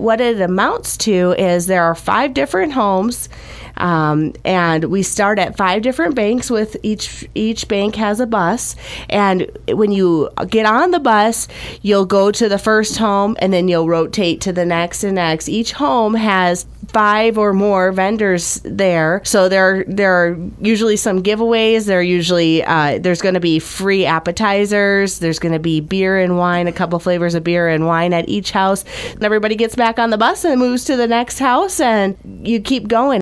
what it amounts to is there are 5 different homes. And we start at 5 different banks with each bank has a bus. And when you get on the bus, you'll go to the first home and then you'll rotate to the next and next. Each home has 5 or more vendors there. So there are usually some giveaways. There's going to be free appetizers. There's going to be beer and wine, a couple flavors of beer and wine at each house. And everybody gets back on the bus and moves to the next house, and you keep going.